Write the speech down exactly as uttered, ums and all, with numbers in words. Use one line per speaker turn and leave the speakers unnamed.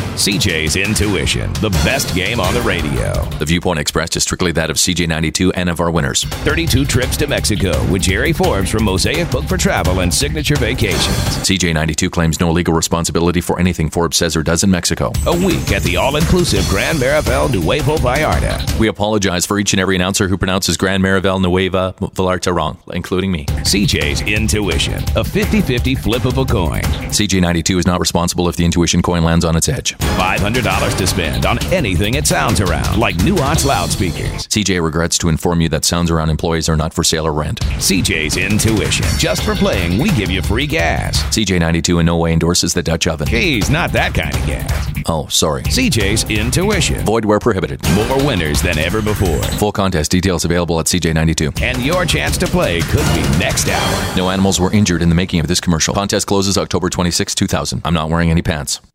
C J's Intuition, the best game on the radio.
The viewpoint expressed is strictly that of C J ninety-two and of our winners.
thirty-two trips to Mexico with Jerry Forbes from Mosaic Book for Travel and Signature Vacations.
C J ninety-two claims no legal responsibility for anything Forbes says or does in Mexico.
A week at the all-inclusive Gran Marivel Nuevo Vallarta.
We apologize for each and every announcer who pronounces Gran Marivel Nueva Vallarta wrong, including me.
C J's Intuition, a fifty-fifty flip of a coin.
C J ninety-two is not responsible if the Intuition coin lands on its edge.
five hundred dollars to spend on anything it sounds around, like Nuance loudspeakers.
C J regrets to inform you that Sounds Around employees are not for sale or rent.
C J's Intuition. Just for playing, we give you free gas.
C J ninety-two in no way endorses the Dutch oven.
Geez, not that kind of gas.
Oh, sorry.
C J's Intuition.
Void where prohibited.
More winners than ever before.
Full contest details available at C J ninety-two.
And your chance to play could be next hour.
No animals were injured in the making of this commercial. Contest closes October twenty-sixth, two thousand. I'm not wearing any pants.